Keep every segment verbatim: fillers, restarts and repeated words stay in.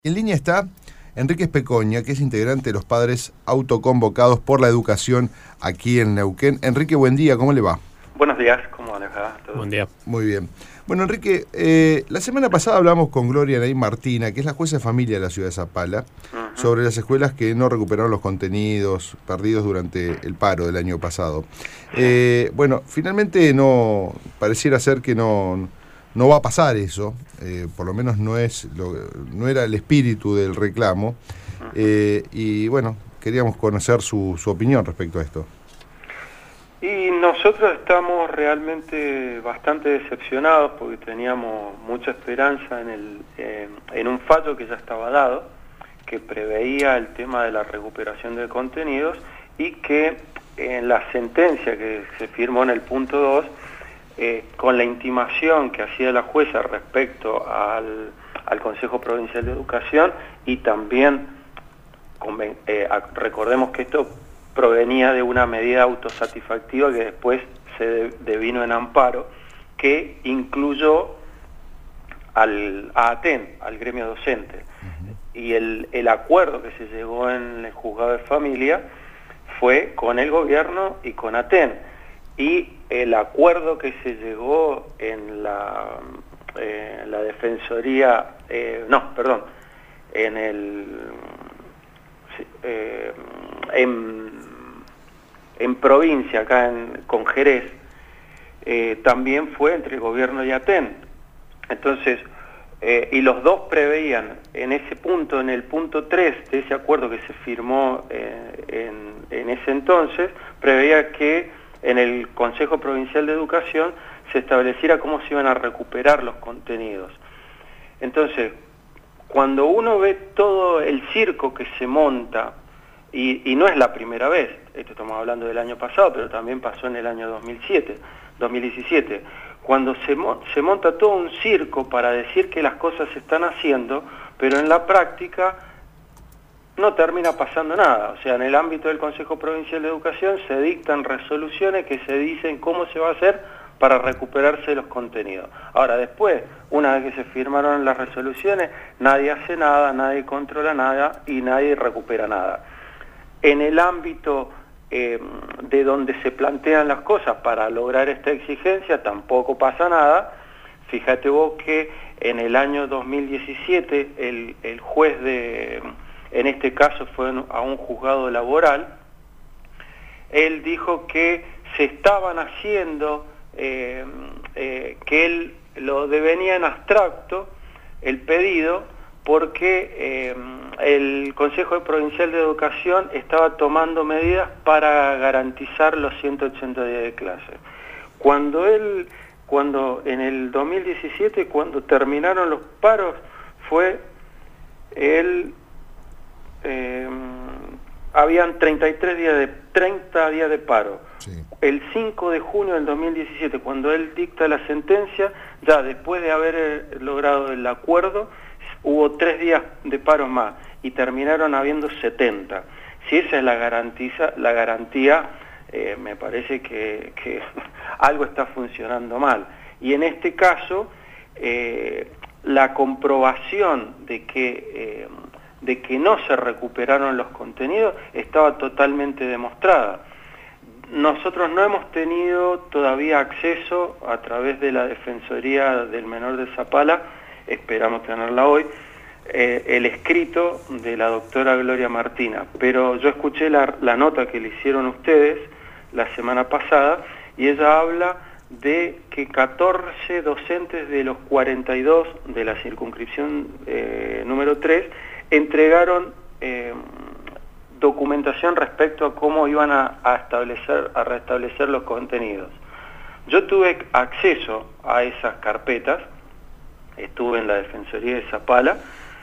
En línea está Enrique Especoña, que es integrante de los padres autoconvocados por la educación aquí en Neuquén. Enrique, buen día, ¿cómo le va? Buenos días, ¿cómo les va? ¿Todo? Buen día. Muy bien. Bueno, Enrique, eh, la semana pasada hablamos con Gloria Naim Martina, que es la jueza de familia de la ciudad de Zapala, uh-huh. sobre las escuelas que no recuperaron los contenidos perdidos durante el paro del año pasado. Eh, bueno, finalmente no pareciera ser que no... No va a pasar eso, eh, por lo menos no es lo, no era el espíritu del reclamo, eh, y bueno, queríamos conocer su, su opinión respecto a esto. Y nosotros estamos realmente bastante decepcionados porque teníamos mucha esperanza en, el, eh, en un fallo que ya estaba dado, que preveía el tema de la recuperación de contenidos y que en la sentencia que se firmó en el punto dos, Eh, con la intimación que hacía la jueza respecto al, al Consejo Provincial de Educación y también, eh, recordemos que esto provenía de una medida autosatisfactiva que después se de, devino en amparo, que incluyó al, a ATEN, al gremio docente. Uh-huh. Y el, el acuerdo que se llegó en el juzgado de familia fue con el gobierno y con ATEN. Y el acuerdo que se llegó en la, eh, la Defensoría, eh, no, perdón, en el eh, en, en provincia, acá en, con Jerez, eh, también fue entre el gobierno y ATEN. Entonces, eh, y los dos preveían en ese punto, en el punto tres de ese acuerdo que se firmó eh, en, en ese entonces, preveía que en el Consejo Provincial de Educación se estableciera cómo se iban a recuperar los contenidos. Entonces, cuando uno ve todo el circo que se monta, y, y no es la primera vez, esto estamos hablando del año pasado, pero también pasó en el año dos mil siete, dos mil diecisiete, cuando se, se monta todo un circo para decir que las cosas se están haciendo, pero en la práctica no termina pasando nada. O sea, en el ámbito del Consejo Provincial de Educación se dictan resoluciones que se dicen cómo se va a hacer para recuperarse los contenidos. Ahora, después, una vez que se firmaron las resoluciones, nadie hace nada, nadie controla nada y nadie recupera nada. En el ámbito eh, de donde se plantean las cosas para lograr esta exigencia, tampoco pasa nada. Fíjate vos que en el año dos mil diecisiete el, el juez de... en este caso fue a un juzgado laboral, él dijo que se estaban haciendo, eh, eh, que él lo devenía en abstracto, el pedido, porque eh, el Consejo Provincial de Educación estaba tomando medidas para garantizar los ciento ochenta días de clase. Cuando él, cuando en el dos mil diecisiete, cuando terminaron los paros, fue él... Eh, habían treinta y tres días de treinta días de paro. Sí. El cinco de junio del dos mil diecisiete, cuando él dicta la sentencia, ya después de haber logrado el acuerdo, hubo tres días de paro más y terminaron habiendo setenta. Si esa es la garantía, la garantía eh, me parece que, que algo está funcionando mal. Y en este caso, eh, la comprobación de que eh, de que no se recuperaron los contenidos estaba totalmente demostrada. Nosotros no hemos tenido todavía acceso a través de la Defensoría del Menor de Zapala, esperamos tenerla hoy, eh, el escrito de la doctora Gloria Martina, pero yo escuché la, la nota que le hicieron ustedes la semana pasada y ella habla de que catorce docentes de los cuarenta y dos de la circunscripción eh, número tres entregaron eh, documentación respecto a cómo iban a, a establecer, a restablecer los contenidos. Yo tuve acceso a esas carpetas, estuve en la Defensoría de Zapala,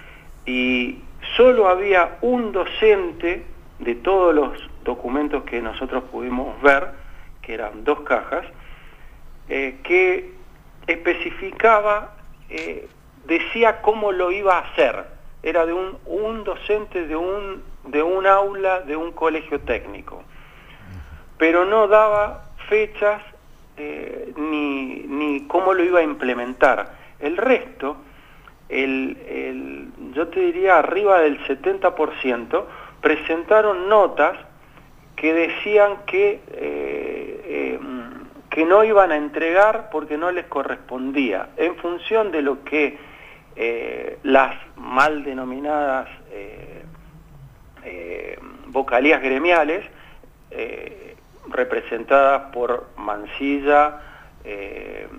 y solo había un docente de todos los documentos que nosotros pudimos ver, que eran dos cajas, eh, que especificaba, eh, decía cómo lo iba a hacer. Era de un, un docente de un, de un aula de un colegio técnico, pero no daba fechas eh, ni, ni cómo lo iba a implementar. El resto el, el, yo te diría arriba del setenta por ciento, presentaron notas que decían que, eh, eh, que no iban a entregar porque no les correspondía, en función de lo que eh, las mal denominadas eh, eh, vocalías gremiales, eh, representadas por Mansilla, eh,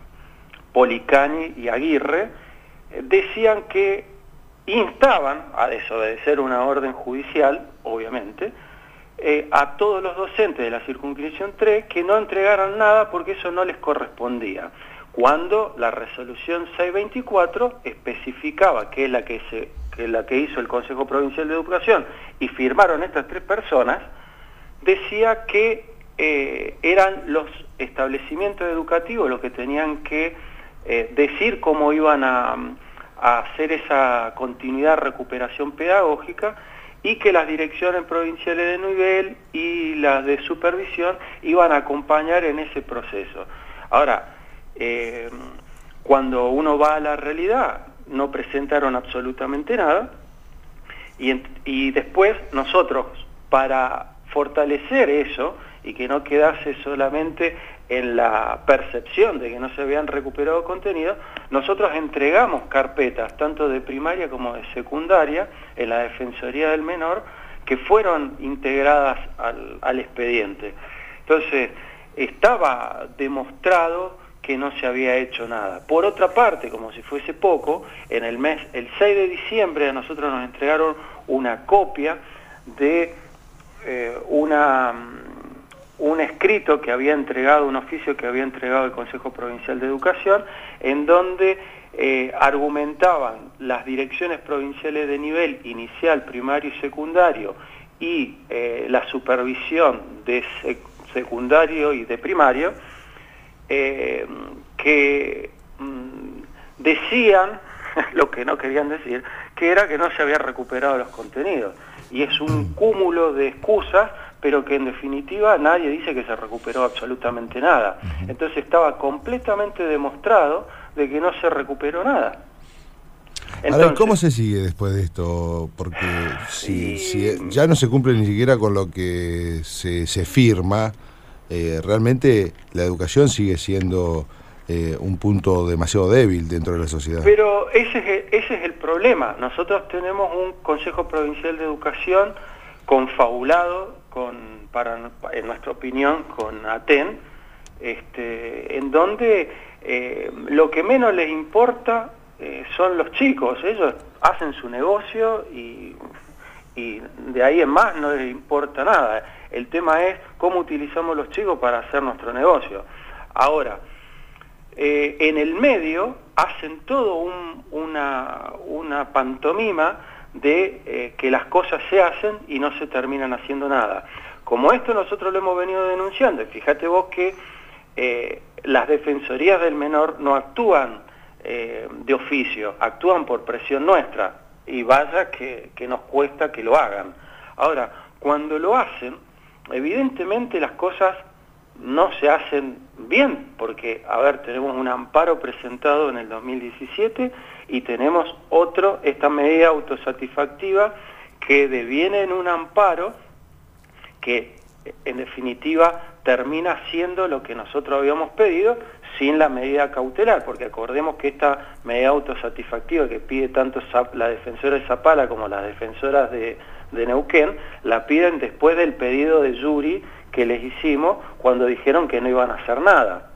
Policani y Aguirre, eh, decían que instaban a desobedecer una orden judicial, obviamente, eh, a todos los docentes de la circunscripción tres que no entregaran nada porque eso no les correspondía, cuando la resolución seiscientos veinticuatro especificaba, que es la que, se, que es la que hizo el Consejo Provincial de Educación, y firmaron estas tres personas, decía que eh, eran los establecimientos educativos los que tenían que eh, decir cómo iban a, a hacer esa continuidad, recuperación pedagógica, y que las direcciones provinciales de nivel y las de supervisión iban a acompañar en ese proceso. Ahora, eh, cuando uno va a la realidad, no presentaron absolutamente nada, y, en, y después nosotros, para fortalecer eso y que no quedase solamente en la percepción de que no se habían recuperado contenidos, nosotros entregamos carpetas, tanto de primaria como de secundaria, en la Defensoría del Menor, que fueron integradas al, al expediente. Entonces, estaba demostrado que no se había hecho nada. Por otra parte, como si fuese poco, en el mes, el seis de diciembre, a nosotros nos entregaron una copia de eh, una... un escrito que había entregado, un oficio que había entregado el Consejo Provincial de Educación, en donde eh, argumentaban las direcciones provinciales de nivel inicial, primario y secundario, y eh, la supervisión de sec secundario y de primario, eh, que mm, decían, lo que no querían decir, que era que no se había recuperado los contenidos. Y es un cúmulo de excusas, pero que en definitiva nadie dice que se recuperó absolutamente nada. Entonces estaba completamente demostrado de que no se recuperó nada. Entonces, ahora, ¿cómo se sigue después de esto? Porque si, y... si ya no se cumple ni siquiera con lo que se, se firma, eh, realmente la educación sigue siendo eh, un punto demasiado débil dentro de la sociedad. Pero ese es el, ese es el problema. Nosotros tenemos un Consejo Provincial de Educación confabulado con, para, en nuestra opinión, con ATEN, este, en donde eh, lo que menos les importa eh, son los chicos. Ellos hacen su negocio y, y de ahí en más no les importa nada. El tema es cómo utilizamos los chicos para hacer nuestro negocio. Ahora, eh, en el medio hacen todo un, una, una pantomima de eh, que las cosas se hacen y no se terminan haciendo nada. Como esto nosotros lo hemos venido denunciando, y fíjate vos que eh, las defensorías del menor no actúan eh, de oficio, actúan por presión nuestra, y vaya que, que nos cuesta que lo hagan. Ahora, cuando lo hacen, evidentemente las cosas no se hacen bien, porque, a ver, tenemos un amparo presentado en el dos mil diecisiete y tenemos otro, esta medida autosatisfactiva que deviene en un amparo que, en definitiva, termina siendo lo que nosotros habíamos pedido sin la medida cautelar, porque acordemos que esta medida autosatisfactiva que pide tanto la defensora de Zapala como las defensoras de, de Neuquén, la piden después del pedido de Yuri que les hicimos cuando dijeron que no iban a hacer nada.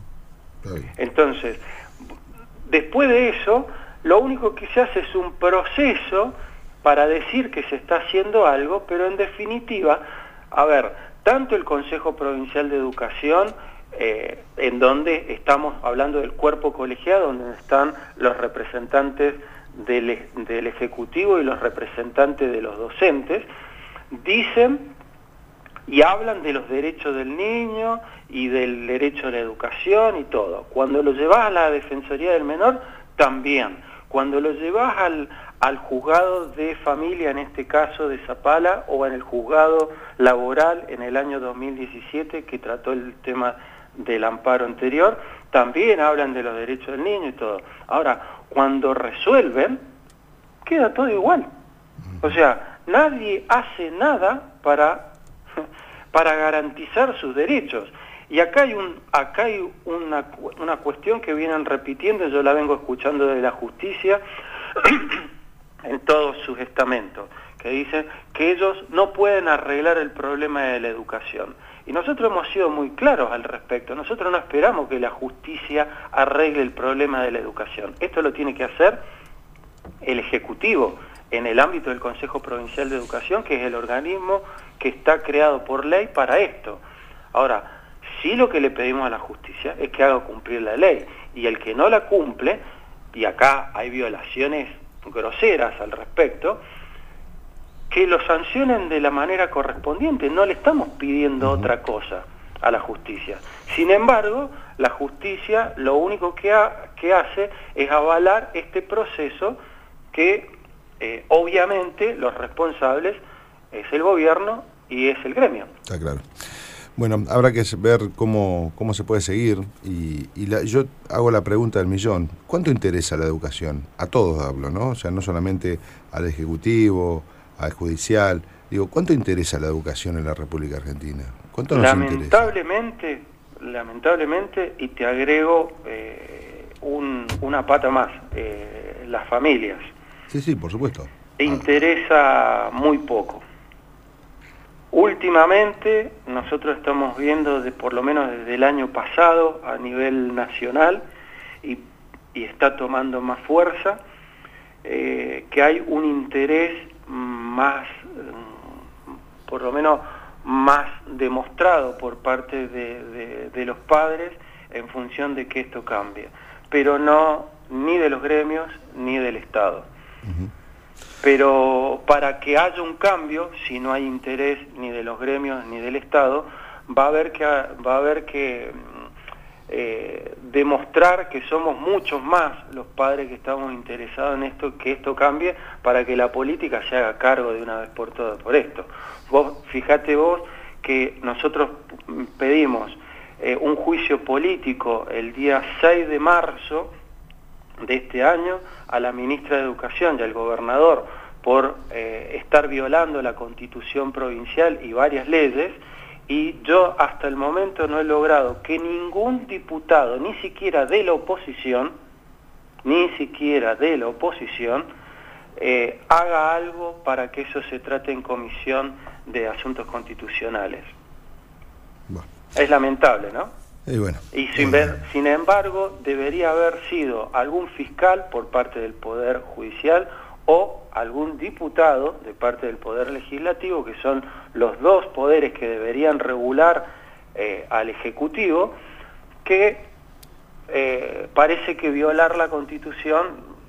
Entonces, después de eso, lo único que se hace es un proceso para decir que se está haciendo algo, pero en definitiva, a ver, tanto el Consejo Provincial de Educación, eh, en donde estamos hablando del cuerpo colegiado, donde están los representantes del, del Ejecutivo y los representantes de los docentes, dicen y hablan de los derechos del niño y del derecho a la educación y todo. Cuando lo llevas a la Defensoría del Menor, también. Cuando lo llevas al, al juzgado de familia, en este caso de Zapala, o en el juzgado laboral en el año dos mil diecisiete, que trató el tema del amparo anterior, también hablan de los derechos del niño y todo. Ahora, cuando resuelven, queda todo igual. O sea, nadie hace nada para, para garantizar sus derechos. Y acá hay, un, acá hay una, una cuestión que vienen repitiendo, yo la vengo escuchando de la justicia en todos sus estamentos, que dicen que ellos no pueden arreglar el problema de la educación. Y nosotros hemos sido muy claros al respecto. Nosotros no esperamos que la justicia arregle el problema de la educación. Esto lo tiene que hacer el Ejecutivo en el ámbito del Consejo Provincial de Educación, que es el organismo que está creado por ley para esto. Ahora, sí lo que le pedimos a la justicia es que haga cumplir la ley. Y el que no la cumple, y acá hay violaciones groseras al respecto, que lo sancionen de la manera correspondiente. No le estamos pidiendo uh-huh. otra cosa a la justicia. Sin embargo, la justicia lo único que, ha, que hace es avalar este proceso que eh, obviamente los responsables es el gobierno y es el gremio. Está claro. Bueno, habrá que ver cómo, cómo se puede seguir y, y la, yo hago la pregunta del millón. ¿Cuánto interesa la educación? A todos hablo, ¿no? O sea, no solamente al Ejecutivo, al Judicial. Digo, ¿cuánto interesa la educación en la República Argentina? ¿Cuánto nos lamentablemente, interesa? Lamentablemente, y te agrego eh, un, una pata más, eh, las familias. Sí, sí, por supuesto. Interesa ah. muy poco. Últimamente nosotros estamos viendo, de, por lo menos desde el año pasado a nivel nacional, y, y está tomando más fuerza, eh, que hay un interés más, por lo menos más demostrado por parte de, de, de los padres en función de que esto cambie, pero no ni de los gremios ni del Estado. Uh-huh. Pero para que haya un cambio, si no hay interés ni de los gremios ni del Estado, va a haber que, va a haber que eh, demostrar que somos muchos más los padres que estamos interesados en esto, que esto cambie, para que la política se haga cargo de una vez por todas por esto. Vos, fíjate vos que nosotros pedimos eh, un juicio político el día seis de marzo de este año a la ministra de Educación y al gobernador por eh, estar violando la Constitución provincial y varias leyes, y yo hasta el momento no he logrado que ningún diputado, ni siquiera de la oposición, ni siquiera de la oposición, eh, haga algo para que eso se trate en Comisión de Asuntos Constitucionales. Bueno. Es lamentable, ¿no? Y, bueno, y sin, ver, sin embargo, debería haber sido algún fiscal por parte del Poder Judicial o algún diputado de parte del Poder Legislativo, que son los dos poderes que deberían regular eh, al Ejecutivo, que eh, parece que violar la Constitución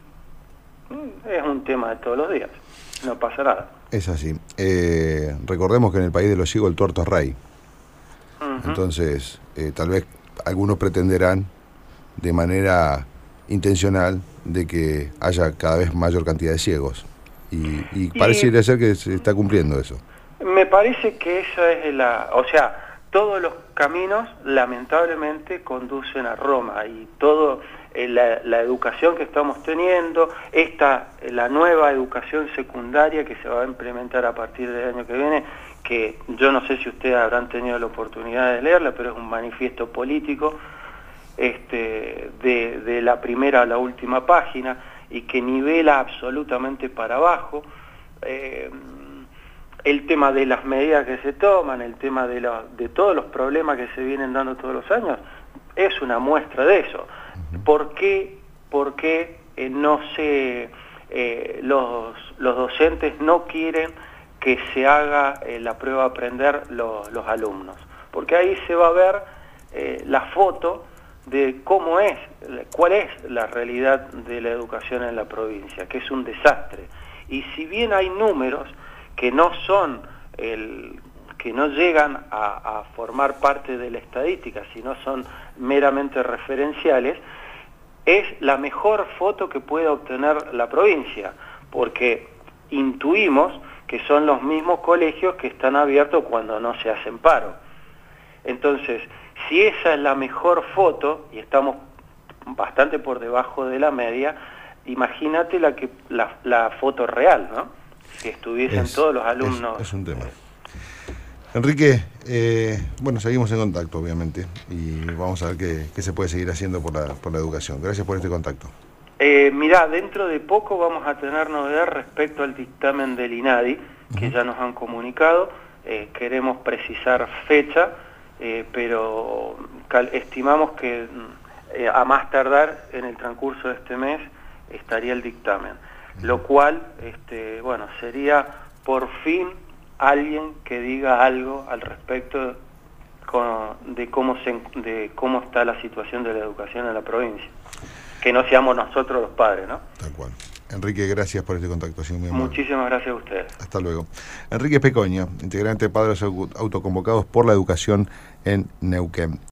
es un tema de todos los días, no pasa nada. Es así. Eh, recordemos que en el país de los ciegos el tuerto es rey. Uh-huh. Entonces, eh, tal vez algunos pretenderán de manera intencional de que haya cada vez mayor cantidad de ciegos. Y, y parece y ser que se está cumpliendo eso. Me parece que esa es la... O sea, todos los caminos lamentablemente conducen a Roma, y todo eh, la, la educación que estamos teniendo, esta, la nueva educación secundaria que se va a implementar a partir del año que viene, que yo no sé si ustedes habrán tenido la oportunidad de leerla, pero es un manifiesto político este, de, de la primera a la última página, y que nivela absolutamente para abajo eh, el tema de las medidas que se toman, el tema de, la, de todos los problemas que se vienen dando todos los años, es una muestra de eso. ¿Por qué, por qué eh, no se, eh, los, los docentes no quieren que se haga eh, la prueba a aprender los, los alumnos? Porque ahí se va a ver eh, la foto de cómo es, cuál es la realidad de la educación en la provincia, que es un desastre. Y si bien hay números que no son el, que no llegan a, a formar parte de la estadística, sino son meramente referenciales, es la mejor foto que puede obtener la provincia, porque intuimos que son los mismos colegios que están abiertos cuando no se hacen paro. Entonces, si esa es la mejor foto, y estamos bastante por debajo de la media, imagínate la, que, la, la foto real, ¿no? Si estuviesen es, todos los alumnos... Es, es un tema. Enrique, eh, bueno, seguimos en contacto, obviamente, y vamos a ver qué, qué se puede seguir haciendo por la, por la educación. Gracias por este contacto. Eh, mirá, dentro de poco vamos a tener novedad respecto al dictamen del INADI, que uh-huh. ya nos han comunicado. Eh, queremos precisar fecha, eh, pero estimamos que eh, a más tardar en el transcurso de este mes estaría el dictamen. Uh-huh. Lo cual, este, bueno, sería por fin alguien que diga algo al respecto con, de, cómo se, de cómo está la situación de la educación en la provincia. Que no seamos nosotros los padres, ¿no? Tal cual. Enrique, gracias por este contacto. Muy Muchísimas gracias a ustedes. Hasta luego. Enrique Pecoña, integrante de Padres Autoconvocados por la Educación en Neuquén.